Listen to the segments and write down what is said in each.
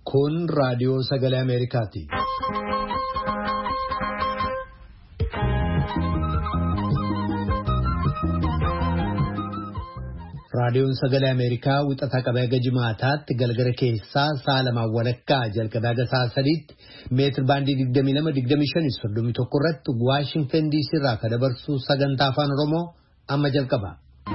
Kun raadiyoo sagalee Ameerikaati. Raadiyoon sagalee Ameerikaa wixata qabee jimaataatti galgala keessaa sa'a lamaan walakkaa jalqabee haga sa'a sadiitti meetir baandii 22-25-31 irratti Waashingtan DC irraa kan dabarsu sagantaa afaan Oromoo amma jalqaba.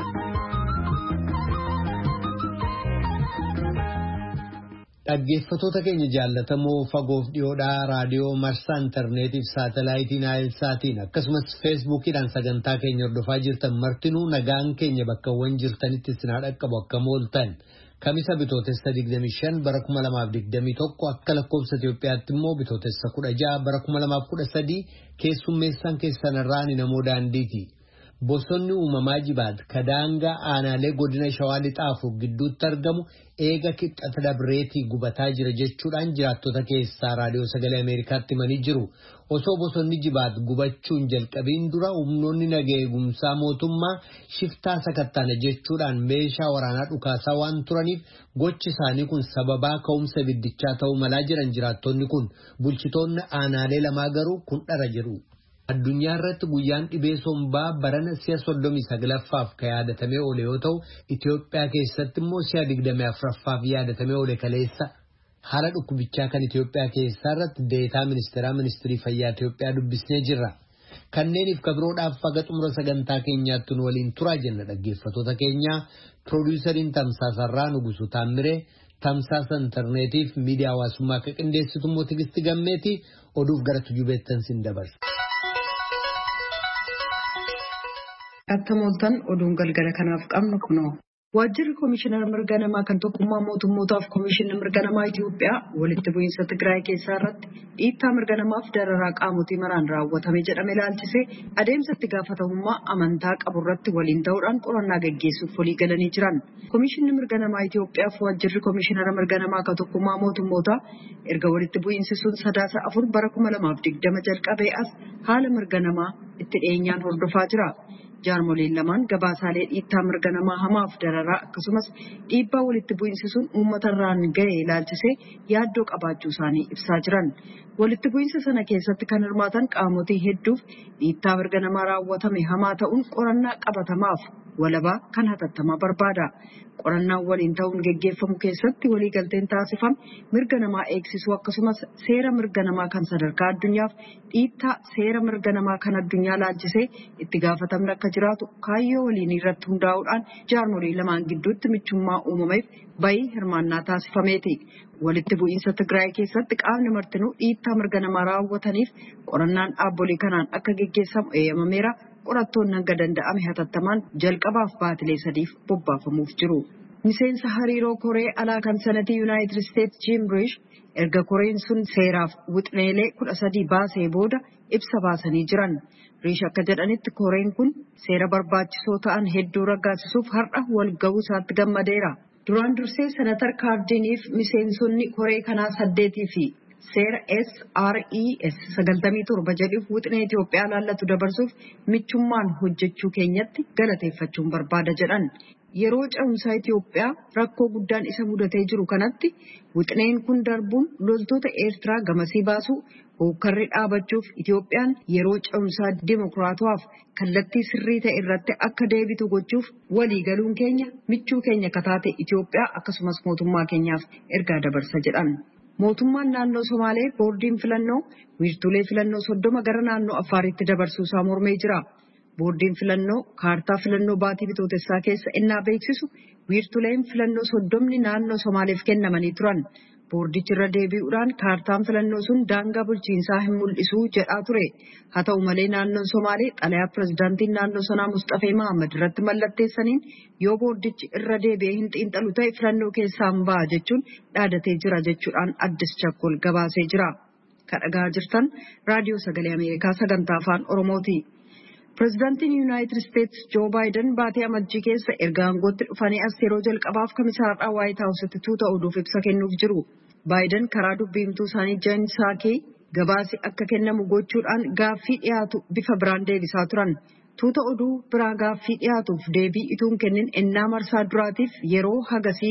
Dhaggeeffattoota keenya jaallatamoo fagoof dhiyoodhaa raadiyoo marsaa intarneetiif saatalaayitii Naayilsaatiin akkasumas feesbuukiidhaan sagantaa keenya hordofaa jirtan martinuu nagaan keenya bakkawwan jirtanitti isin haa dhaqqabu akka mooltan kamisa bitootessa 25 bara 2021 akka lakkoofsa Itoophiyaatti immoo bitootessa 16 bara 2013 keessummeessaan keessanirraa ni namoo daandiiti. Bosonni uumamaa jibaat kadaangaa aanaalee godina Shawaa Lixaafuu gidduutti argamu eega qixxata dabreetii gubataa jira jechuudhaan jiraattota keessaa raadiyoo sagalee Ameerikaatti himanii jiru. Osoo bosonni jibaat gubachuun jalqabiin dura humnoonni nagaa eegumsaa mootummaa shiftaa sakattaana jechuudhaan meeshaa waraanaa dhukaasaa waan turaniif gochi isaanii kun sababaa ka'umsa ibiddichaa ta'uu malaa jiran jiraattonni kun bulchitoonni aanaalee lamaa garuu kun dhara jedhu. Addunyaa irratti guyyaan dhibee sombaa barana si'a 39ffaaf kan yaadatamee oole yoo ta'u Itoophiyaa keessatti immoo si'a 24ffaaf yaadatamee oole kaleessa haala dhukkubichaa kan Itoophiyaa keessaa irratti deetaa ministirii fayyaa Itoophiyaa dubbisnee jirra. Kanneeniif kabiroodhaaf faga xumura sagantaa keenyaatti nu waliin turaa jenna dhaggeeffattoota keenya. Piroodyusariin Tamsaasarraa Nugusu Taammiree, Tamsaasa intarneetiif miidiyaa hawaasummaa akka qindeessitu immoo Tigisti Gammeetii oduuf gara tujubeettan sin dabarsa. Akka mooltan oduun galgala kanaaf qabnu kunoo. Waajjirri Komishinara Mirga Namaa kan tokkummaa mootummootaaf Komishinni Mirga Namaa Itoophiyaa walitti bu'iinsa Tigraay keessaa irratti dhiittaa mirga namaaf dararaa qaamotii maraan raawwatame jedhame ilaalchisee adeemsa itti gaafatamummaa amantaa qabu irratti waliin ta'uudhaan qorannaa gaggeessuuf walii galanii jiran. Komishinni Mirga Namaa Itoophiyaaf waajjirri Komishinara Mirga Namaa kan tokkummaa mootummootaa erga walitti bu'iinsi sun 4 bara 2020 jalqabee as haala mirga namaa itti dhiyeenyaan hordofaa jira. Jaarmoliin lamaan gabaasaalee dhiittaa mirga namaa hamaaf dararaa akkasumas dhiibbaa walitti bu'iinsi sun uummatarraan ga'e ilaalchisee yaaddoo qabaachuu isaanii ibsaa jiran. Walitti bu'iinsa sana keessatti kan hirmaatan qaamotii hedduuf dhiittaa mirga namaa raawwatame hamaa ta'uun qorannaa qabatamaaf walabaa kan hatattamaa barbaada. Qorannaan waliin ta'uun geggeeffamu keessatti waliigalteen taasifame mirga namaa eegsisuu akkasumas seera mirga namaa kan sadarkaa addunyaaf dhiittaa seera mirga namaa kan addunyaa laalchisee itti gaafatamni akka jiraatu kaayyoo waliin irratti hundaa'uudhaan jaarmolii lamaan gidduutti michummaa uumameef bayii hirmaannaa taasifameeti. Walitti bu'iinsa Tigraay keessatti qaamni martinuu dhiittaa mirga namaa raawwataniif qorannaan dhaabbolee kanaan akka geggeessamu eeyyamameera. Qorattoonni hanga danda'ame hatattamaan jalqabaaf baatilee 3 bobbaafamuuf jiru. Miseensa hariiroo Koree alaa kan Senetii Yuunaayitid Isteetsi Jim Riish erga Koreen sun seeraaf wixneelee 13 baasee booda ibsa baasanii jiran. Riish akka jedhanitti Koreen kun seera barbaachisoo ta'an hedduu raggaasisuuf har'a wal ga'uu isaatti gammadeera. Duraan dursee Senatar Kaardiniif miseensonni Koree kanaa 8 fi seera SRES 97 jedhuuf wixnee Itoophiyaa laallatu dabarsuuf michummaan hojjechuu keenyatti galateeffachuun barbaada jedhan. Yeroo ce'umsaa Itoophiyaa rakkoo guddaan isa mudatee jiru kanatti wixneen kun darbuun loltoota Eertiraa gamasii baasuu hookkarri dhaabachuuf Itoophiyaan yeroo ce'umsaa dimokiraatawaaf kallattii sirrii ta'e irratti akka deebitu gochuuf waliigaluun keenya michuu keenya kataate Itoophiyaa akkasumas mootummaa keenyaaf ergaa dabarsa jedhan. Mootummaan naannoo Somaalee boordiin filannoo wiirtuulee filannoo 30 gara naannoo Affaaritti dabarsuu isaa mormee jira. Boordiin filannoo kaartaa filannoo baatii bitootessaa keessa innaa beeksisu wiirtuuleen filannoo 30 naannoo Somaaleef kennamanii turan. Boordichi irra deebi'uudhaan kaartaan filannoo sun daangaa bulchiinsaa hin mul'isu jedhaa ture. Haa ta'u malee naannoon Somaalee xalayaa pirezidaantiin naannoo sanaa Mustafee Mahammad irratti mallatteessaniin yoo boordichi irra deebi'ee hin xiinxalu ta'e filannoo keessaa hin ba'a jechuun dhaadatee jira jechuudhaan Addis Chakkol gabaasee jira. Kan dhagaa jirtan raadiyoo sagalee Ameerikaa sagantaa afaan Oromooti. Pirezidaantiin Yuunaayitid Isteetsi Joo Baayiden baatee amajjii keessa erga aangootti dhufanii as yeroo jalqabaaf kamisaarraa Waayit Haawusitti tuuta oduuf ibsa kennuuf jiru. Baayiden karaa dubbiimtuu isaanii Jen Psaaki gabaasi akka kennamu gochuudhaan gaaffii dhiyaatu bifa biraan deebisaa turan. Tuuta oduu biraa gaaffii dhiyaatuuf deebii ituun kennin ennaa marsaa duraatiif yeroo hagasii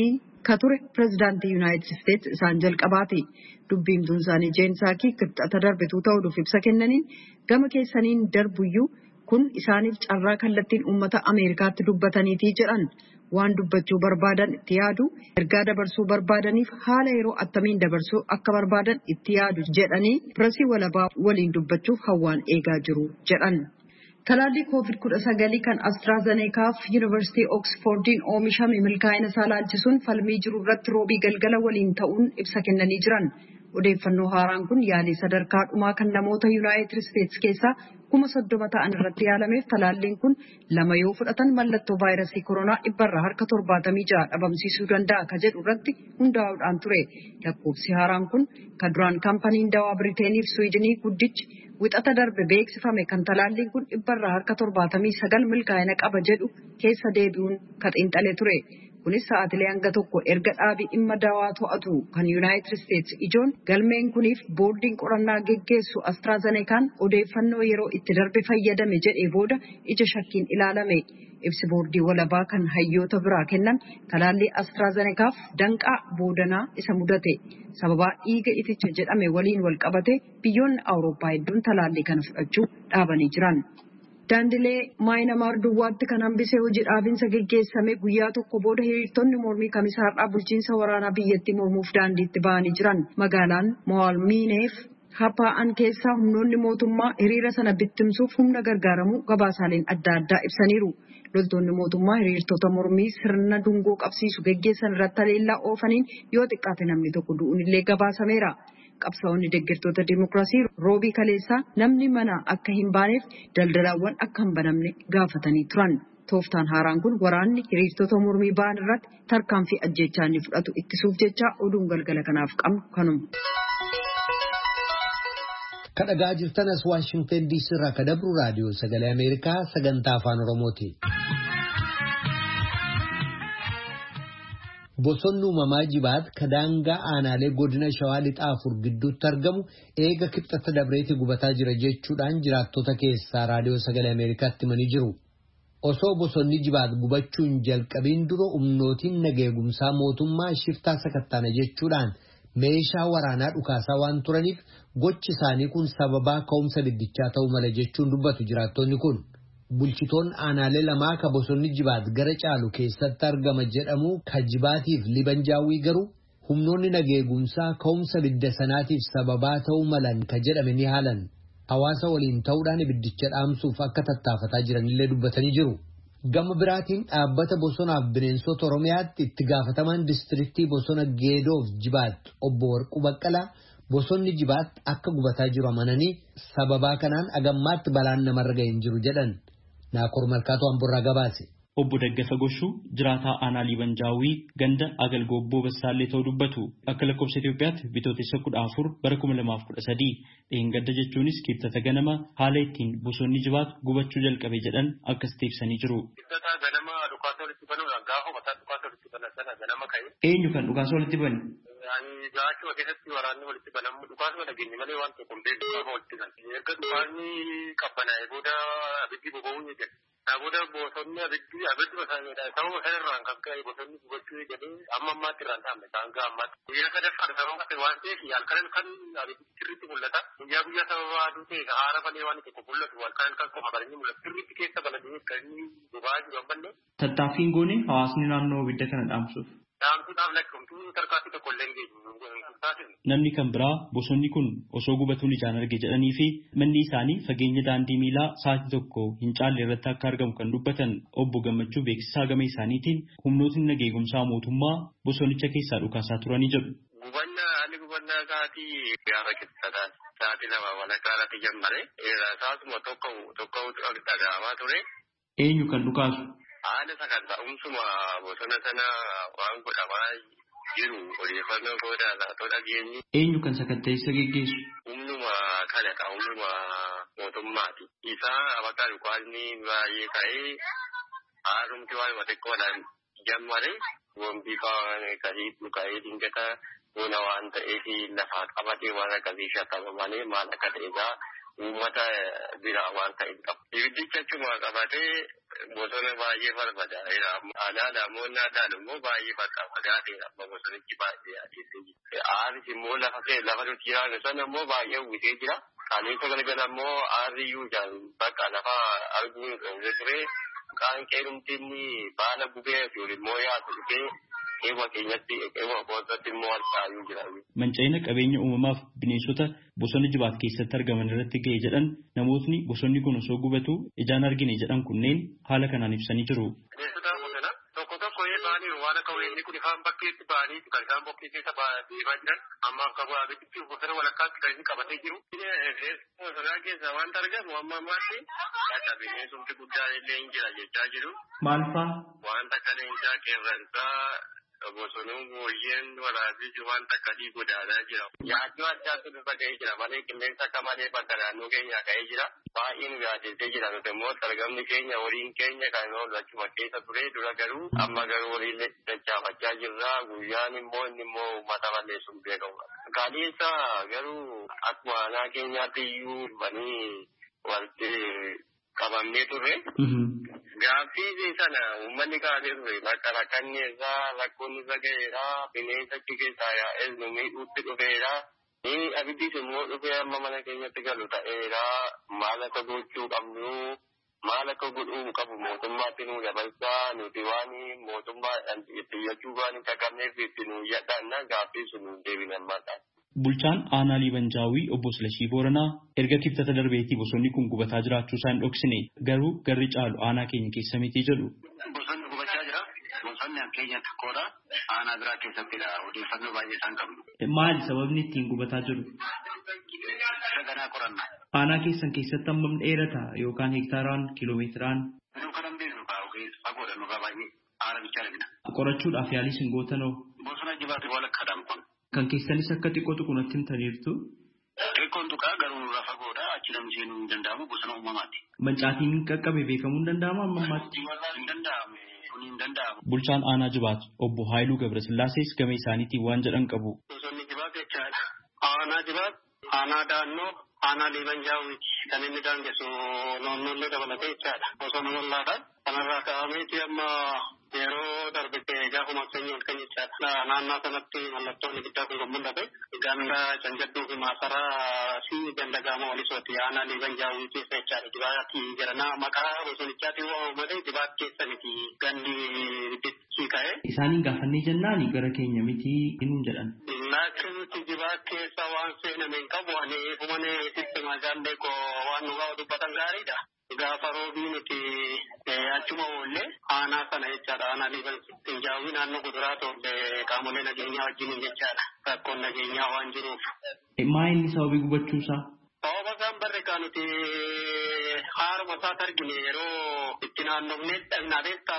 ka ture pireezidaantii Yuunaayitid Isteetsi isaan jalqabaati. Dubbiimtuun isaanii Jeen Saakii kibxata darbituu ta'uudhaaf ibsa kennaniin gama keessaniin darbuyyuu kun isaaniif carraa kallattiin uummata Ameerikaatti dubbataniitii jedhan. Waan dubbachuu barbaadan itti yaadu, ergaa dabarsuu barbaadaniif haala yeroo attamiin dabarsuu akka barbaadan itti yaadu jedhanii pireesii walabaa waliin dubbachuuf hawwaan eegaa jiru jedhan. Talaallii COVID-19 kan AstraZenecaaf Yuunivarsiitii Oksfordiin oomishame milkaa'ina isaa laalchisuun falmii jiru irratti roobii galgala waliin ta'uun ibsa kennanii jiran. Odeeffannoo haaraan kun yaalii sadarkaa dhumaa kan namoota Yuunaayitid Isteetsi keessaa 30,000 ta'an irratti yaalameef talaalliin kun 2 yoo fudhatan mallattoo vaayirasii koronaa 76% dhabamsiisuu danda'a ka jedhu irratti hundaa'uudhaan ture. Lakkoofsi haaraan kun kan duraan kaampaniin dawaa Biriiteeniif Suwiidinii guddichi wixata darbe beeksifame kan talaalliin kun 79% milkaa'ina qaba jedhu keessa deebi'uun ka xiinxalee ture. Kunis sa'aatilee hanga tokko erga dhaabii dhimma dawaa to'atu kan Yuunaayitid Isteetsi ijoon galmeen kuniif boordiin qorannaa geggeessu AstraZenecaan odeeffannoo yeroo itti darbe fayyadame jedhee booda ija shakkiin ilaalame. Ibsi boordii walabaa kan hayyoota biraa kennan talaallii AstraZenecaaf danqaa boodanaa isa mudate. Sababaa dhiiga iticha jedhame waliin wal qabate biyyoonni Awurooppaa hedduun talaallii kana fudhachuu dhaabanii jiran. Daandilee Maayinamaar Duwwaatti kan hambisee hojii dhaabinsa geggeessame guyyaa tokko booda hiriirtonni mormii kamisaarraa bulchiinsa waraanaa biyyattii mormuuf daandiitti ba'anii jiran. Magaalaan Mo'aalmiineef Hapaa'an keessaa humnoonni mootummaa hiriira sana bittimsuuf humna gargaaramuu gabaasaaleen adda addaa ibsaniiru. Loltoonni mootummaa hiriirtota mormii sirna dungoo qabsiisu geggeessan irratti haleellaa oofaniin yoo xiqqaate namni tokko du'uun illee gabaasameera. Qabsaa'onni deeggartoota Dimookiraasii roobii kaleessaa namni mana akka hin baaneef daldalaawwan akka hin banamne gaafatanii turan. Tooftaan haaraan kun waraanni hiriirtota mormii ba'an irratti tarkaanfii ajjeechaa inni fudhatu ittisuuf jecha oduun galgala kanaaf qabnu kanuma. Kadhagaa jirtanas Waashingtan DC irraa kadabru raadiyoo sagalee Ameerikaa sagantaa afaan Oromooti. Bosonni uumamaa Jibaat kadaangaa aanaalee godina Shawaa Lixaa afur gidduutti argamu eega kibxata dabreetti gubataa jira jechuudhaan jiraattota keessaa raadiyoo sagalee Ameerikaatti himanii jiru. Osoo bosonni Jibaat gubachuun jalqabiin dura humnootiin nageegumsaa mootummaa shiftaa sakattaana jechuudhaan meeshaa waraanaa dhukaasaa waan turaniif gochi isaanii kun sababaa ka'umsa biddichaa ta'uu mala jechuun dubbatu jiraattonni kun. Bulchitoon aanaalee lamaa ka bosonni Jibaat gara caalu keessatti argama jedhamu ka Jibaatiif Libanjaawii garuu humnoonni nageegumsaa ka'umsa bidda sanaatiif sababaa ta'uu malan ka jedhame ni haalan. Hawaasa waliin ta'uudhaan biddicha dhaamsuuf akka tattaafataa jiranillee dubbatanii jiru. Gama biraatiin dhaabbata bosonaaf bineensota Oromiyaatti itti gaafatamaan diistiriktii bosona Geedoof Jibaat obbo Warquu Baqqalaa bosonni Jibaat akka gubataa jiru amananii sababaa kanaan agammaatti balaan namarra ga'ee hin jiru jedhan. Naakoor Malkaatoo Amborraa gabaase. Obbo Daggafa Goshuu jiraataa aanaa Libanjaawii ganda Agalgoobboo Bassaallee ta'uu dubbatu. Akka lakkoofsa Itoophiyaatti bitootessa 14 bara 2013 dheengadda jechuunis kibxata ganama haala ittiin bosonni Jibaat gubachuu jalqabe jedhan akkasitti ibsanii jiru. Eenyu kan dhukaasa walitti bane? Gaachuma keessatti waraanni walitti banamu dhukaasuma dhageenye malee waan tokko hin beeku gaafa walitti bane. Erga dhukaasni qabbanaa'e booda abiddi boba'uu ni jedhe. Booda bosonni abiddi basaanidha. Sababa sanarraan kan ka'e bosonni gubachuu jedhee amma ammaatti irraan dhaabne saanga ammaatti. Guyyaa sadaffaan sababa kan waan ta'eef halkan kan abiddi sirriitti mul'ata. Guyyaa sababa aduu ta'e haara malee waan tokko mul'atu halkan kan qofa balanii mul'atu. Sirriitti keessa balanii kan inni boba'aa jiru ammallee. Tattaaffiin goone hawaasni naannoo abidda kana dhaamsuuf. Namni kan biraa bosonni kun osoo gubatuun ijaan arge jedhanii fi manni isaanii fageenya daandii miilaa sa'aatii tokko hin caalle irratti akka argamu kan dubbatan obbo Gammachuu beeksisaa gama isaaniitiin humnootni nageegumsaa mootummaa bosonicha keessaa dhukaasaa turanii jedhu. Gubannaa sa'aatii gaafa qixxataa sa'aatii lama walakkaa irratti jammare sa'aatuma tokko dhaga'amaa ture. Eenyu kan dhukaasu? Haala sagantaa'umsuma bosona sana waan godhamaa jiru odeeffannoo boodaa dhageenyi. Eenyu kan sakatteessa geggeessu? Humnuma kanadha humnuma mootummaati. Isaa bakka dhukaasni baay'ee ka'ee haarumti waan xiqqoodhaan jammare wambii kasii dhuka'ee dingata bona waan ta'eef lafaa qabatee waan akkasii shakkama malee maal akka ta'eegaa uummata biraa waan ta'e qabu. Ibiddicha achuma qabatee bosona baay'ee barbadaa'eera. Aanaa namoonni aadaan immoo baay'ee fagaateera. Amma bosonichi baay'ee adeemsee jira. Aaris immoo lafa nuti jiraannu sana immoo baay'ee uwwisee jira. Kaleessa galgala immoo aarriyyuu bakka lafa arguu hin dhoowwe ture. Kaan qeerumtinni baala gubee fi immoo yaatu dhufee eewa keenyatti eewa boosatti immoo harcaayuu jira. Manca'ina qabeenya uumamaaf bineensota bosona Jibaat keessatti argaman irratti ga'e jedhan namootni bosonni kun osoo gubatu ijaan argine jedhan kunneen haala kanaan ibsanii jiru. Bineensota bosona tokko tokko baanii waan akka weenni kun ifaan bakkeetti baanii kan isaan bokkee keessa deemaa jiran amma akka abiddi bosona walakkaatti kan inni qabatee jiru. Bosonaa keessa wanta argamu amma ammaatti akka bineensumti guddaan illee hin jira jechaa jiru. Maal faa? Wanta kaneenyaa qeerransaa bosonuun booyyeen waraabessi wanta akkasii godaanaa jira. Yaachuu addaatu irra ga'ee jira malee qilleensa akka malee bakka naannoo keenyaa ga'ee jira. Baay'ee nu yaadessee jira nuti immoo sargamni keenya horiin keenya kan oolachuma keessa ture dura garuu amma garuu horiin dachaafachaa jirra. Guyyaan immoo inni immoo uummata balleessuun beekamu. Kaleessa garuu akkuma aanaa keenyaatti iyyuu banii walitti qabamnee turre. Gaaffii sana uummanni kaasee ture bakka rakkanni irraa rakkoon irra ga'eera bineensa achi keessaa yaa'ee nu miidhuutti dhufeera. Abiddis immoo dhufee amma mana keenyatti galu ta'eera maal akka gochuu qabnu maal akka godhuu qabu mootummaatti nu dabarsaa nuti waan mootummaadhaan xiyyachuu waan hin qaqqabneef itti nu yaddaanna gaaffii sun deebinan maqaa. Bulchaan aanaa Liibanjaawii obbo Silashii Booranaa erga kibxata darbeetii bosonni kun gubataa jiraachuu isaa hin dhoksine garuu garri caalu aanaa keenya keessa miti jedhu. Bosonni gubachaa jira. Bosonni keenya xiqqoodha. Aanaa biraa keessattidha. Odeeffannoo baay'ee isaan qabnu. Maali sababni ittiin gubataa jiru? Saganaa qorannaa. Aanaa keessan keessatti hammam dheerata yookaan hektaaraan kiiloomeetiraan? Nu kan beeknu fagoodha nurraa baay'ee aara bichaa argina. Qorachuudhaaf yaalii sin gootanoo? Bosona Jibaat walakkaadhaan kun. Kan keessanis akka xiqqoo tuqunatti himtaniirtu. Xiqqoon tuqaa garuu nurraa fagoodha achi namni seenuu hin danda'amu bosona uumamaati. Mancaatiin qaqqabe beekamuu hin danda'amu amma ammaatti? Hin danda'amu. Kun hin danda'amu. Bulchaan aanaa Jibaat obbo Haayiluu Gabrasillaasees gama isaaniitiin waan jedhan qabu. Bosonni Jibaat jechaadha. Aanaa Jibaat, aanaa Daannoo, aanaa Liibanjaawwiiti. Kan inni daangessu naannoollee dabalatee jechaadha. Bosona wallaadha. Kanarraa ka'ameeti amma yeroo darbite gaafuma keenya ol kan jechaadha. Naannoo sanatti mallattoon ibiddaa kun mul'ate. Ganda Canjadduu fi Maasaraa fi ganda Gaamoo Walisooti aanaa Liibanjaawwii keessa jechaadha. Jibaatti jedhana maqaa bosonichaatiin waamamate Jibaat keessa miti gandi ibiddichi ka'e. Isaaniin gaafannee jennaan gara keenya miti hinuun jedhan. Laakiin Jibaat keessa waan seename hin qabu ani humane sitti magaallee koo waan nu gahu dubbatan gaariidha. Gaafa roobii nuti achuma oollee aanaa sana jechaadha. Aanaa Liibanjaawwii naannoo kuduraa tolle qaamolee nageenyaa wajjin jechaadha. Rakkoon nageenyaa waan jiruuf. Maa inni sababii gubachuusaa? Sababa isaan barreessaa nuti haaruma isaatti argine yeroo itti naannofnee dhaabneetta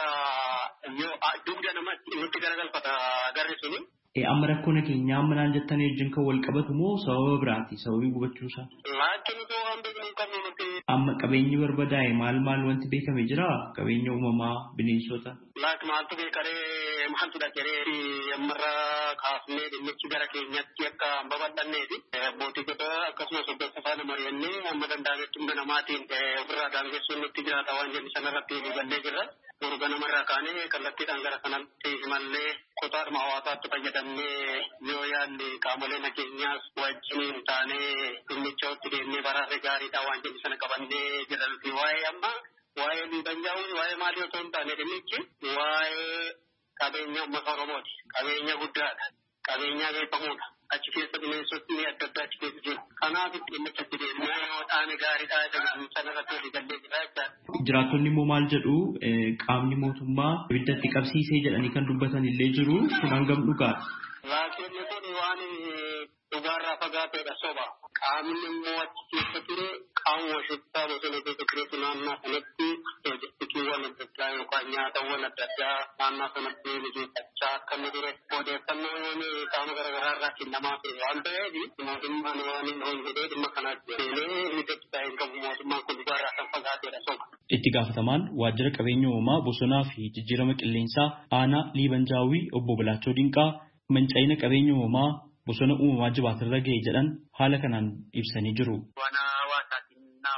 yoo dugda namatti nutti garagalfata garri suni. Amma rakkoo nageenyaa amma naan jettanii wajjin kan wal qabatu moo sababa biraati sababii gubachuusaa? Laakiin osoo waan beeknu hin qabnu nuti. Amma qabeenyi barbadaa'e maal wanti beekame jira? Qabeenya uumamaa bineensota. Laakiin maaltu beekaree maaltu dhaqee ammarraa kaafnee dhimmichi gara keenyatti akka babal'anneeti. Abbootii gotaa akkasumas hoggansa faana mari'annee amma danda'ametti hunda namaatiin ofirraa daangessuun nutti jiraata waan jenni sanarratti gallee jirra. Gurga namarraa kaanee kallattiidhaan gara kanatti mallee kutaadhuma hawaasaatti fayyadamnee yoo yaalli qaamolee nageenyaas wajjin taanee dhimmichatti deemnee baraarre gaariidha waan jenni sana qabannee jirra nuti waa'ee amma waa'ee Liibanjaawwii waa'ee maalii otoo hin taane dhimmichi waa'ee qabeenya uummata Oromooti. Qabeenya guddaadha. Qabeenya beekamuudha. Achi keessa bineensonni adda addaa achi keessa jiru. Kanaaf dhimmichatti deemnee yoo dhaane gaariidha jedhamu sanarratti walii gallee jira jechaadha. Jiraattonni immoo maal jedhu qaamni mootummaa ibiddatti qabsiisee jedhanii kan dubbatan illee jiru kun hangam dhugaadha? Raakonni kun waan dhugaarraa fagaateedha soba. Qaamni immoo achi keessa ture qaamuma shittaa bosona keessa turetu naannoo sanatti loojistikiiwwan adda addaa yookaan nyaatawwan adda addaa naannoo sanatti mijeeffachaa akka inni ture odeeffannoon qaama garaagaraa irraa kennamaa ture waan ta'eef mootummaan waan hin jedhee dhimma kanaatti seenee ibiddatti taa'een qabu mootummaan kun dhugaarraa kan fagaateedha soba. Itti gaafatamaan waajjira qabeenya uumamaa bosonaa fi jijjiirama qilleensaa aanaa Liibanjaawwii obbo Bilaachoo Dinqaa manca'ina qabeenya uumamaa bosona uumamaa Jibaatirra ga'e jedhan haala kanaan ibsanii jiru. Waan hawaasaatiin naawwiti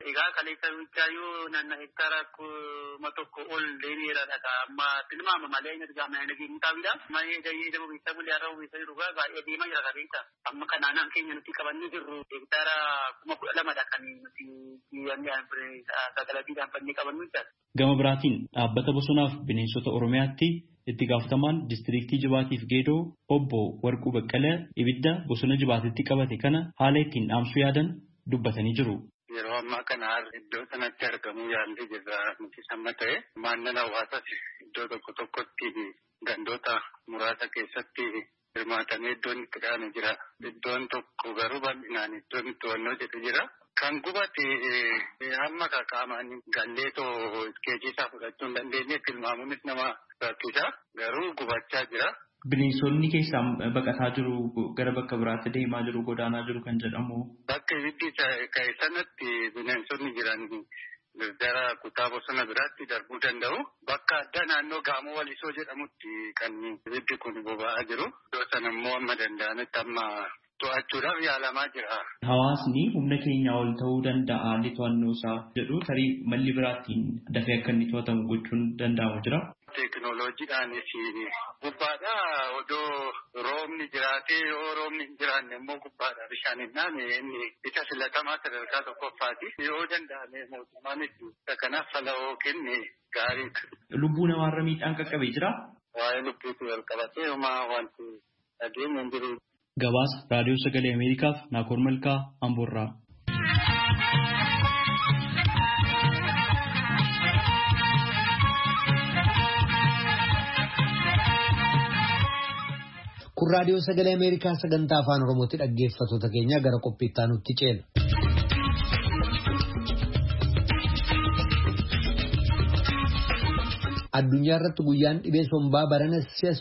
Egaa kaleessa wiccaayyuu naannoo hektaara kuma tokko ol deebi'eeradha. Amma tilmaama malee inni argama inni giintaawidha. Malee jayyee dama bitta bulii har'a uwwisa jiru baay'ee deemaa jira qabeessa. Amma kanaan keenya nuti qabannee jirru hektaara 12,000dha kan nuti sagalatiidhaan fannee qabannu jechuudha. Gama biraatiin dhaabbata bosonaaf bineensota Oromiyaatti itti gaafatamaan diistiriiktii Jibaatiif Geedoo obbo Warquu Baqqalee ibidda bosona Jibaatitti qabate kana haala ittiin dhaamsuu yaadan dubbatanii jiru. Yeroo ammaa kana iddoo sanatti argamuu yaallee jirra nuti samma ta'e maannan hawaasaas iddoo tokkotti gandoota muraasa keessatti hirmaatamee iddoon itti dhaame jira. Iddoon tokko garuu bal'inaan iddoon itti to'annoo jedhu jira. Kan gubate hamma qaamaan galleetoo iskeejiisaa fudhachuu hin dandeenye tilmaamuunis nama rakkisa. Garuu gubachaa jira. Bineensonni keessaa baqataa jiru gara bakka biraatti deemaa jiru godaanaa jiru kan jedhamu. Bakka ibiddi ka'e sanatti bineensonni jiran gara kutaa bosona biraatti darbuu danda'u. Bakka addaa naannoo Gaamoo Walisoo jedhamutti kan ibiddi kun boba'aa jiru. Iddoo sana immoo amma danda'anitti amma to'achuudhaaf yaalamaa jira. Hawaasni humna keenyaa ol ta'uu danda'a haalli to'annoo isaa jedhu tarii malli biraattiin dafee akka inni to'atamu gochuun danda'amu jira. Teekinooloojiidhaanis gubbaadha odoo roobni jiraatee yoo roobni hin jiraanne immoo gubbaadha bishaan hin dhaame inni isa filatamaa sadarkaa tokkoffaati. Yoo danda'ame mootummaanis kanaaf fala'oo kenne gaariidha. Lubbuu namaarra miidhaan qaqqabee jira. Waa'ee lubbuutti wal qabatee homaa wanti dhageenya hin jiru. Gabaasa Raadiyoo Sagalee Ameerikaaf Naakoor Malkaa Amboorraa. Kun Raadiyoo Sagalee Ameerikaa sagantaa afaan Oromootti dhaggeeffattoota keenya gara qophiitti aanutti ceena. Addunyaa irratti guyyaan dhibee sombaa barana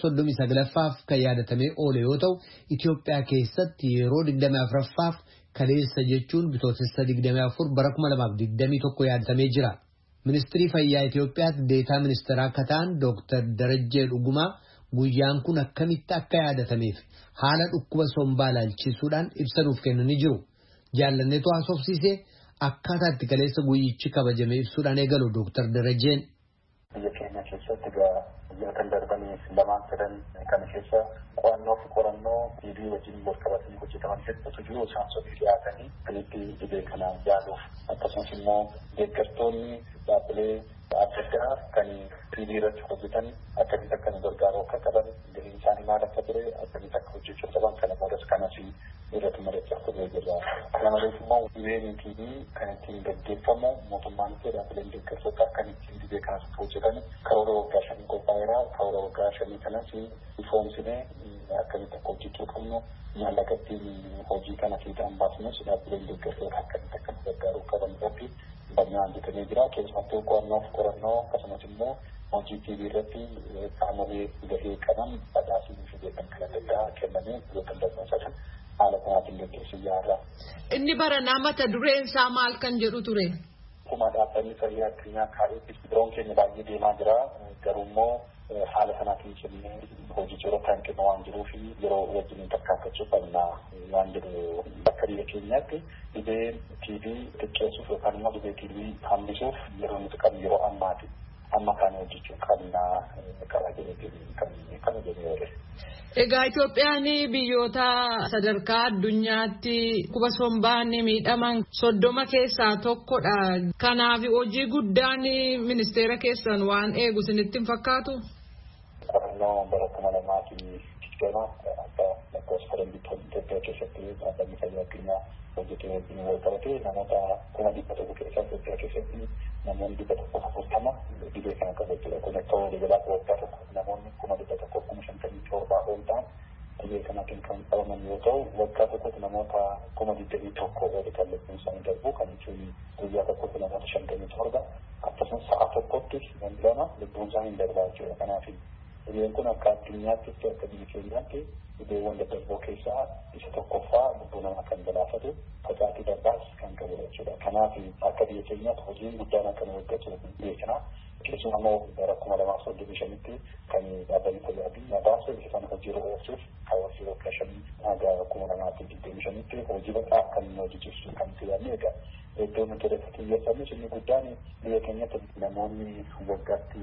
39ffaaf kan yaadatamee oole yoo ta'u, Itoophiyaa keessatti yeroo 24ffaaf kaleessa jechuun bitootessa 24 bara 2021 yaadatamee jira. Ministirii Fayyaa Itoophiyaatti deetaa ministeeraa akka ta'an Dr. Darajjee Dhugumaa guyyaan kun akkamitti akka yaadatameef haala dhukkuba sombaa ilaalchisuudhaan ibsa nuuf kennanii jiru. Jaallanneetu haasofsiisee akkaataa itti kaleessa guyyichi kabajame ibsuudhaan eegalu Dr. Darajjeen. Biyya keenya keessatti biyya kan darbaniif lamaan sadan kan keessa qo'annoo fi qorannoo dhiibii wajjin wal qabatanii hojjetaman hedduutu jiru. Isaan sadii dhiyaatanii kiliippii dhibee kana yaaluuf akkasumas immoo deeggartoonni dhaabbilee adda addaa kan dhiibii irratti hojjetan akkamitti akka nu gargaaru akka qaban galiin isaanii maal akka ture akkamitti akka hojjechuu qaban kana boodas kanas irratti mari'achaa turre jirra. Kana malees immoo dhibeen dhiibii kan ittiin gaggeeffamu mootummaan fi dhaabbileen deeggartoota kan ittiin dhibee kanas hojjetan karoora waggaa 5 qophaa'eera. Karoora waggaa 5 kanas ifoomsinee akkamitti akka hojjechuu qabnu maallaqa ittiin hojii kana fiixaan baasnus dhaabbileen deeggartoota akkamitti akka nu gargaaruu qaban irratti bal'inaan hojjetamee jira. Keessumattuu qo'annoo fi qorannoo akkasumas immoo hojii TV irratti qaamolee gahee qaban badhaasanii fi beekan kan adda addaa kennamee yookaan darbansan haala kanaatiin gaggeessuu yaala. Inni baranaa mata dureen isaa maal kan jedhu ture? Akkuma dhaabbanni fayyaa addunyaa kaa'eetti biroon keenya baay'ee deemaa jira. Garuu immoo haala kanaatiin jennee hojii irratti hanqina waan jiruu fi yeroo wajjin tarkaanfachuu qabna waan jedhu bakka biyya keenyaatti dhibee TV xiqqeessuuf yookaan immoo dhibee TV hambisuuf yeroo nuti qabnu yeroo ammaati. Amma kana hojjechuu qabna karaa jedhee kan jedhee. Egaa Itoophiyaan biyyoota sadarkaa addunyaatti dhukkuba sombaan miidhaman 30 keessaa tokkodha. Kanaaf hojii guddaan ministeera keessan waan eegu isinitti hin fakkaatu? Qorannoo bara 2020 akka lakkoofsa faranjiitti Itoophiyaa keessatti dhaabbanni fayyaa addunyaa hojjetee wajjin wal qabatee namoota 100,000 keessaa Itoophiyaa keessatti namoonni 140 dhibee kana qabu jechuudha. Kun akka waliigalaa waggaa tokko namoonni 157 ol ta'an dhibee kanaatiin kan qabaman yoo ta'u, waggaa tokkotti namoota 21,000 ol kan lubbuun isaanii darbu kan jechuun guyyaa tokkotti namoota 57 akkasumas sa'a tokkotti namni 2 lubbuun isaanii darbaa jechuudha. Kanaaf dhibeen kun akka addunyaatti akka biyya keenyaatti dhibeewwan daddarboo keessaa isa tokkoffaa lubbuu namaa kan galaafatu facaatii darbaas kan qabudha jechuudha. Kanaaf akka biyya keenyaatti hojiin guddaan akka nu hojjetu beekna. Keessumaa immoo bara 2035tti kan dhaabbanni fayyaa addunyaa baase isa sana hojiirra oolchuuf karoorri waggaa 5 haga 2025tti hojii bal'aa kan hojjechiisu kan ta'e egaa iddoo nuti irratti xiyyeeffannu inni guddaan biyya keenyatti namoonni waggaatti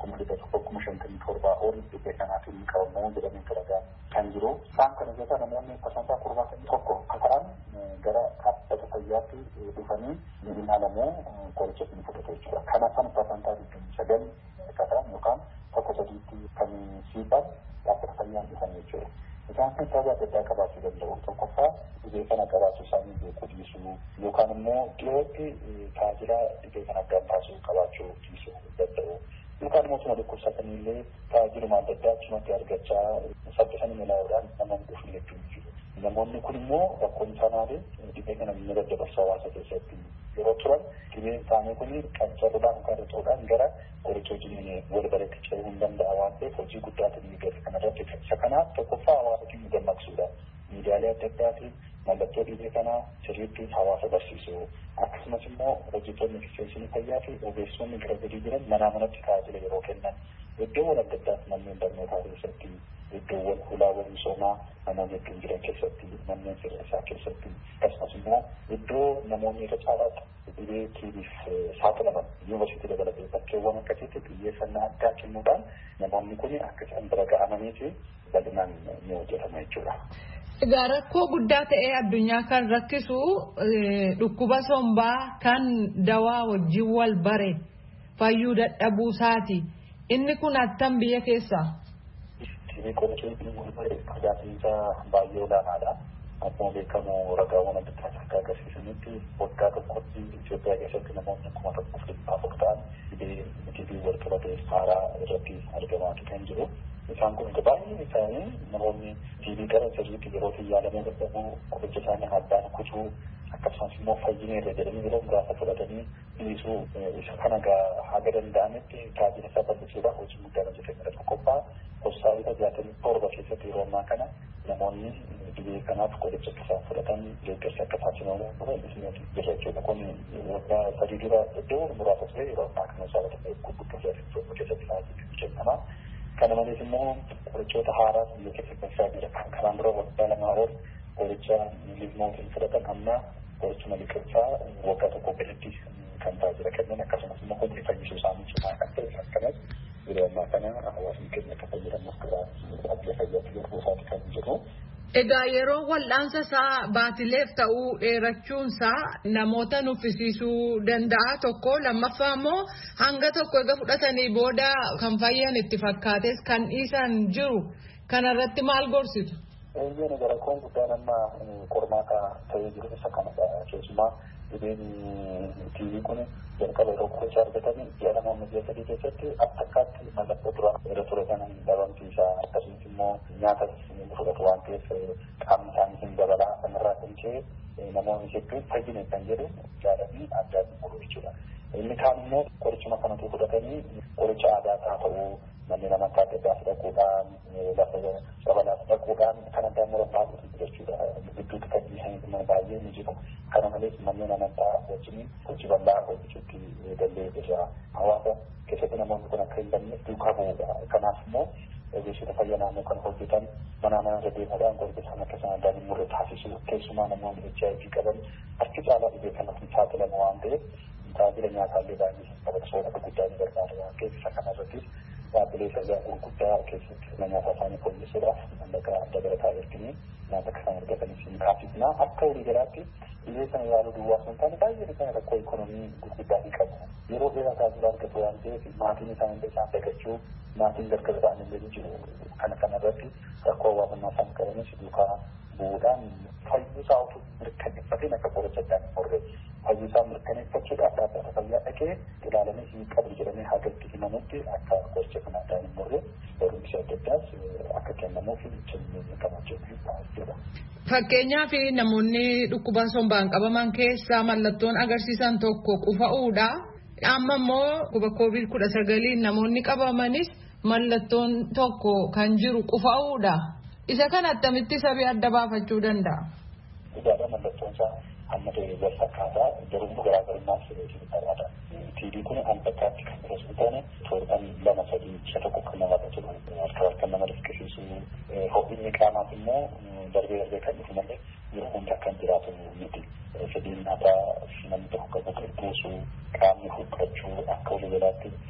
1,157 ol dhibee kanaatiin qabamu jedhamee ragaa kan jiru. Isaan kana keessaa namoonni parsantaa 71 akka ta'an gara dhaabbata fayyaatti dhufanii ni ilaalamu qoricha ni fudhatu jechuudha. Kana kan parsantaa 29 akka ta'an yookaan tokko sadiitti kan siiqan dhaabbata fayyaan dhufan jechuudha. Isaan kun sababa adda addaa qabaachuu danda'u. Tokkoffaa dhibee kana qabaachuu isaanii beekuu dhiisuu yookaan immoo dhiyootti tajaajila dhibee kana addaan taasisuu qabaachuu dhiisuu danda'u. Yookaan immoo suma dhukkubsatanii illee tajaajiluma adda addaa achumatti argachaa saffisanii ilaa'uudhaan namoonni dhufu jechuudha jiru. Namoonni kun immoo rakkoon isaanii dhibee kana ni daddabarsa hawaasa keessatti yeroo turan dhibeen isaanii kun qancaruudhaan qarxuudhaan gara qoricha wajjin wal baratti ce'uu hin danda'a waan ta'eef hojii guddaatiin ni gadi kanarratti isa kanaaf tokkoffaa hawaasa keenya dammaqsuudha. Miidiyaalee adda addaatiin mallattoo dhibee kanaa sirriitti hawaasa barsiisuu akkasumas immoo hojjettoonni eksisteenshinii fayyaa fi ogeessonni gara gadii jiran manaa manatti tajaajila yeroo kennan iddoowwan adda addaatti manneen barnootaa keessatti iddoowwan hulaawwan misoomaa namoonni hedduun jiran keessatti manneen sirreessaa keessatti akkasumas immoo iddoo namoonni irra caalaatti dhibee tiibiif saaxilaman yuunivarsiitii dabalatee bakkeewwan akkasitti xiyyeeffannaa addaa kennuudhaan namoonni kun akka isaan bira ga'amanii fi bal'inaan ni hojjetama jechuudha. Egaa rakkoo guddaa ta'ee addunyaa kan rakkisu dhukkuba sombaa kan dawaa wajjin wal bare fayyuu dadhabuu isaati. Inni kun attam biyya keessaa? Tiibii qorichoon tajaajila baay'ee olaanaadha. Akkuma beekamu ragaawwan adda addaa akka agarsiisanitti waggaa tokkotti Itoophiyaa keessatti namoonni 1,400 ta'an dhibee wal qabatee haaraa irratti argamaa kan jiru. Isaan kun baay'een isaanii namoonni tiibii gara sirriitti yeroo yaalamuu dadhabuu qoricha isaanii addaan kutuu akkasumas immoo fayyinee irra jedhanii yeroo muraasa fudhatanii dhiisuu isa kana haga danda'anitti tajaajila isaa bal'isuudhaaf hojii guddaa hojjetamedha. Tokkoffaa hospitaalota 67 keessatti yeroo ammaa kana namoonni dhibee kanaaf qoricha isaan fudhatan deeggarsa akka taasifamu jira jechuudha. Kun waggaa sadii dura iddoo muraasa ture yeroo ammaa kana sababii gurguddoo keessatti hojjetama. Kana malees immoo qorichoota haaraas biyya keessatti isaa jira. Kanaan dura waggaa lamaa ol qoricha liizmootiin fudhatan amma qorichuma liqirsaa waggaa tokko keessatti kan tajaajila kennan akkasumas immoo humni fayyisuu isaanii cimaa kan ta'e akkanas yeroo ammaa kana hawaasni keenya akka fayyadamuuf gara dhaabbilee fayyaatti yeroo isaatti kan jiru. Egaa yeroo wal'aansa isaa baatileef ta'uu dheerachuunsaa namoota nuffisiisuu danda'a tokko lammaffaa immoo hanga tokko egaa fudhatanii booda kan fayyan itti fakkaates kan dhiisan jiru kanarratti maal gorsitu? Eeyyeen rakkoon guddaan amma qormaata ta'ee jiru isa kanadha. Keessumaa dhibeen tiibii kun jalqaba yeroo qoricha argatanii ji'a namoonni biyya sadii keessatti akkaatti mallattoo dura irra ture sana dhabamsiisaa akkasumas immoo nyaata fudhatu waan ta'eef qaamni isaanii hin dabalaa kanarraa kan ka'e namoonni hedduun fayyine kan jedhu jaalanii addaan muru jechuudha. Inni kaan immoo qorichuma kanatu fudhatanii qoricha aadaa ta'uu manneen amantaa adda addaa fudhachuudhaan lafa sabalaa fudhachuudhaan kan addaan muran baay'eetu jechuudha. Gidduutti kan dhiisan baay'ee ni jiru. Kana malees manneen amantaa wajjin hojii bal'aa hojjechuutti gallee jira. Hawaasa keessatti namoonni kun akka hin banne duukaa bu'uudha. Kanaaf immoo ogeessota fayyaa naannoo kan hojjetan mana irra deemuudhaan qoricha isaan akka isaan addaan hin murre taasisu. Keessumaa namoonni HIV qaban harki caalaa dhibee kanatti saaxilamu waan ta'eef tajaajila nyaataallee baay'ee qabata soorata guddaa ni barbaada waan ta'eef isa kanarrattis dhaabbilee fayyaa gurguddaa keessatti nyaata isaanii fooyyessuudhaaf mallaqa dabalataa erganii nyaata akka isaan argatanis ni taasisna. Akka walii galaatti dhibee sana yaaluu duwwaa sun taane baay'een isaanii rakkoo ikonoomii gurguddaa ni qabu. Yeroo dheeraa tajaajila argatu waan ta'eef maatiin isaanii isaan dagachuu maatiin gargar ba'an illee ni jiru. Kana kanarratti rakkoo hawaasummaa isaan qabanis duukaa bu'uudhaan fayyuusaa utuu mirkaneeffateen akka qoricha addaan hin murre fayyuusaa mirkaneeffachuudhaaf dhaabbata fayyaa dhaqee ilaalamee hin qabu jedhamee hagatti himamutti akka qoricha kana addaan hin murre barumsi adda addaas akka kennamuuf cimnee qabaachuu jechuudha. Fakkeenyaaf namoonni dhukkuba sombaan qabaman keessaa mallattoon agarsiisan tokko qufa'uudha. Amma immoo dhukkuba COVID-19 namoonni qabamanis mallattoon tokko kan jiru qufa'uudha. Isa kana attamitti sabii adda baafachuu danda'a? Dhugaadha mallattoon isaa amma ta'e wal fakkaataa garuu garaagarummaa sirriitti qabaata. TB kun an bakkaatti kan biratti taane torban 2-3 isa tokko kan namatti tolu harka nama riskisiisu ho'inni qaamaaf immoo darbee kan dhufu malee yeroo hunda kan jiraatu miti. Fedhiin nyaataa namni tokko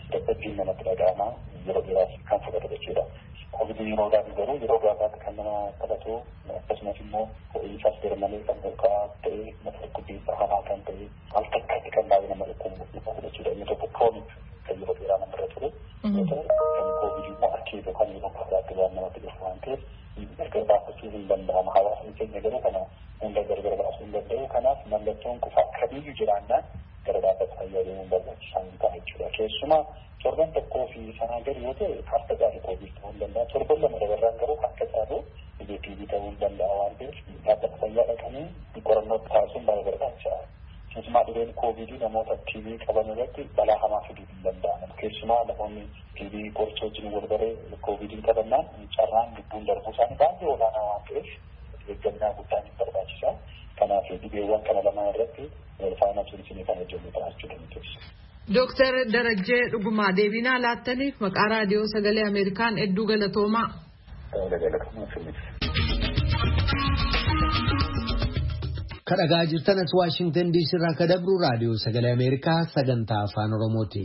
dadhabbiin namatti dhaga'ama yeroo dheeraaf kan fudhatu jechuudha. Kovidii yeroo garuu yeroo gaafaatti kan nama qabatu akkasumas immoo ho'iinsaas garmalee kan olka'aa ta'e mata dhukkubbiinsa hamaa kan ta'e al takkaatti kan baay'ee nama dhukkubuu jechuudha. Inni tokko kroonik kan yeroo dheeraa namarra ture. Kan kovidii immoo akkiitu kan yeroo gaafaatti waan namatti dhufu waan ta'eef gargar baafachuu hin danda'ama. Hawaasni keenya garuu kana hunda gargar baasuu hin danda'u. Kanaaf mallattoon qufaa kamiyyuu jiraannaan gara dhaabbata fayyaa deemuun barbaachisaa hin ta'a jechuudha. Keessumaa torban tokkoo fi sanaa gadi yoo ta'e harka gaarii koviid ta'uu hin danda'a. Torban lama dabarraan garuu harka caalu TB ta'uu hin danda'a waan ta'eef dhaabbata fayyaa dhaqanii qorannoo taasisuun baay'ee barbaachisaadha. Keessumaa dhibeen koovidii namoota TB qaban irratti balaa hamaa fiduu hin danda'an. Keessumaa namoonni TB qoricha wajjin wal baree koovidiin qabannaan carraan lubbuun darbuu isaanii baay'ee olaanaa waan ta'eef eeggannaa guddaan hin barbaachisa. Kanaaf dhibeewwan kana lamaan irratti faana cimsinee kan hojjennu taasisuu dandeessa. Dooktar Darajjee Dhugumaa deebinaa laattaniif maqaa raadiyoo sagalee Ameerikaan hedduu galatoomaa. Kadhagaa jirtanas Waashingtan DC irraa kan dabru raadiyoo sagalee Ameerikaa sagantaa afaan Oromooti.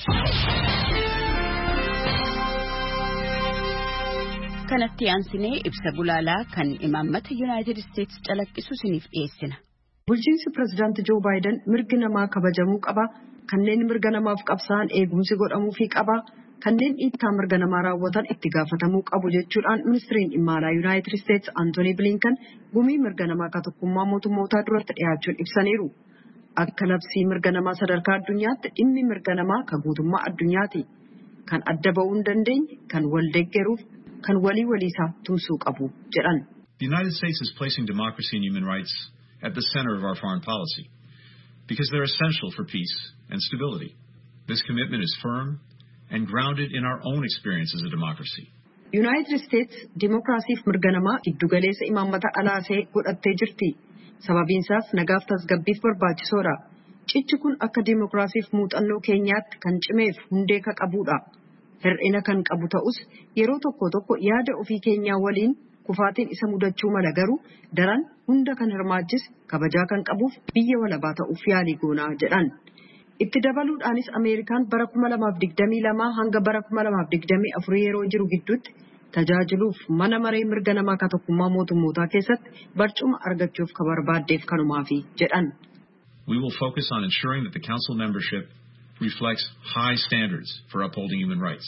Kanatti aansinee ibsa gulaalaa kan imaammata Yuunaayitid Isteetsi calaqqisu isiniif dhiyeessina. Bulchiinsi Pireezidaantii Joo Baayiden mirgi namaa kabajamuu qaba. Kanneen mirga namaaf qabsa'an eegumsi godhamuufii qaba. Kanneen dhiittaa mirga namaa raawwatan itti gaafatamuu qabu jechuudhaan ministiriin dhimma alaa Yuunaayitid Isteetsi Antoonii Bilinkan gumii mirga namaa ka tokkummaa mootummootaa duratti dhiyaachuun ibsaniiru. Akka labsii mirga namaa sadarkaa addunyaatti dhimmi mirga namaa ka guutummaa addunyaati. Kan adda ba'uu hin dandeenye, kan wal deeggaruuf, kan waliisaa tumsuu qabu jedhan. The United States is placing democracy and human rights at the center of our foreign policy because they're essential for peace and stability. This commitment is firm and grounded in our own experience as a democracy. United States dimokiraasiif mirga namaa giddugaleessa imaammata alaasee godhattee jirti. Sababiinsaas nagaaf tasgabbiif barbaachisoodha. Cichi kun akka dimokiraasiif muuxannoo keenyaatti kan cimeef hundee ka qabudha. Hir'ina kan qabu ta'us yeroo tokko yaada ofii keenyaa waliin kufaatiin isa mudachuu mala garuu daran hunda kan hirmaachis kabajaa kan qabuuf biyya walabaa ta'uuf yaalii goonaa jedhan. Itti dabaluudhaanis Ameerikaan bara 2022 hanga bara 2024 yeroo jiru gidduutti tajaajiluuf mana maree mirga namaa ka tokkummaa mootummootaa keessatti barcuma argachuuf ka barbaaddeef kanumaafi jedhan. We will focus on ensuring that the council membership reflects high standards for upholding human rights.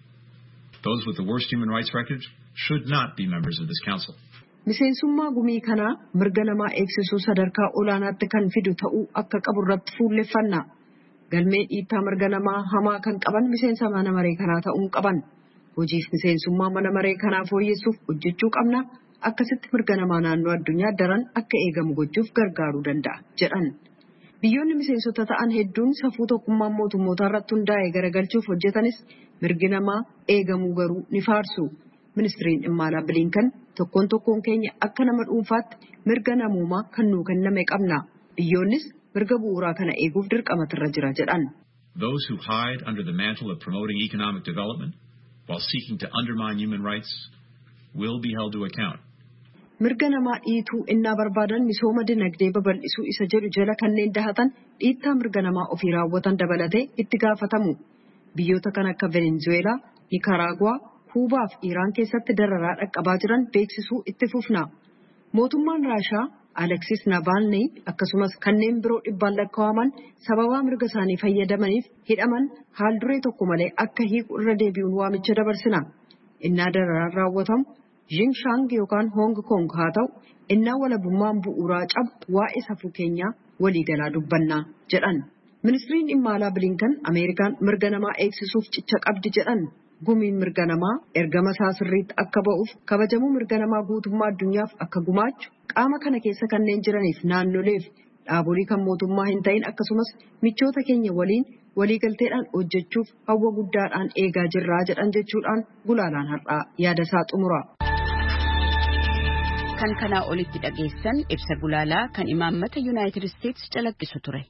Those with the worst human rights record should not be members of this council. Miseensummaa gumii kanaa mirga namaa eegsisuu sadarkaa olaanaatti kan fidu ta'uu akka qabu irratti fuulleffanna. Galmee dhiittaa mirga namaa hamaa kan qaban miseensa mana maree kanaa ta'uu qaban. Hojiif miseensummaa mana maree kanaa fooyyessuuf hojjechuu qabna. Akkasitti mirga namaa naannoo addunyaa daran akka eegamu gochuuf gargaaruu danda'a jedhan. Biyyoonni miseensota ta'an hedduun safuu tokkummaa mootummootaa irratti hundaa'ee garagalchuuf hojjetanis mirgi namaa eegamuu garuu ni faarsu. Ministiriin dhimma alaa Bilinkan tokkoon keenya akka nama dhuunfaatti mirga namoomaa kan nuu kenname qabna. Biyyoonnis mirga bu'uuraa kana eeguuf dirqamatirra jira jedhan. Those who hide under the mantle of promoting economic development while seeking to undermine human rights will be held to account. Mirga namaa dhiituu innaa barbaadan misooma dinagdee babal'isuu isa jedhu jala kanneen dahatan dhiittaa mirga namaa ofii raawwatan dabalatee itti gaafatamu. Biyyoota kan akka Venezuelaa, Nikaraaguwaa, Kuubaa fi Iraan keessatti dararaa dhaqqabaa jiran beeksisuu itti fufna. Mootummaan Raashaa Aleksis Navalny akkasumas kanneen biroo dhibbaan lakkaa'aman sababaa mirga isaanii fayyadamaniif hidhaman haal duree tokko malee akka hiiku irra deebi'uun waamicha dabarsina. Innaa dararaan raawwatamu Xinjiang yookaan Hong Kong haa ta'u innaa walabummaan bu'uuraa cabu waa'ee safuu keenyaa waliigalaa dubbannaa jedhan. Ministiriin dhimma alaa Bilinkan Ameerikaan mirga namaa eegsisuuf cicha qabdi jedhan. Gumiin mirga namaa ergama isaa sirriitti akka ba'uuf kabajamuu mirga namaa guutummaa addunyaaf akka gumaachu qaama kana keessa kanneen jiraniif naannoleef dhaabolee kan mootummaa hin ta'in akkasumas michoota keenya waliin waliigalteedhaan hojjechuuf hawwa guddaadhaan eegaa jirraa jedhan jechuudhaan gulaalaan har'aa yaada isaa xumura. Kan kanaa olitti dhageessan ibsa gulaalaa kan imaammata Yuunaayitid Isteetsi calaqqisu ture.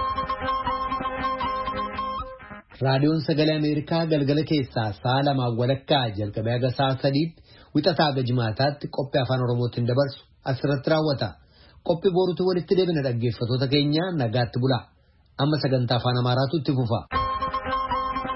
Raadiyoon sagalee Ameerikaa galgala keessaa sa'a 2:00 jalqabee haga sa'a 3:00 wixataa haga jimaataatti qophii afaan Oromootiin dabarsu asirratti raawwata. Qophii boruutu walitti deebina dhaggeeffattoota keenya nagaatti bulaa. Amma sagantaa afaan Amaaraatu itti fufa.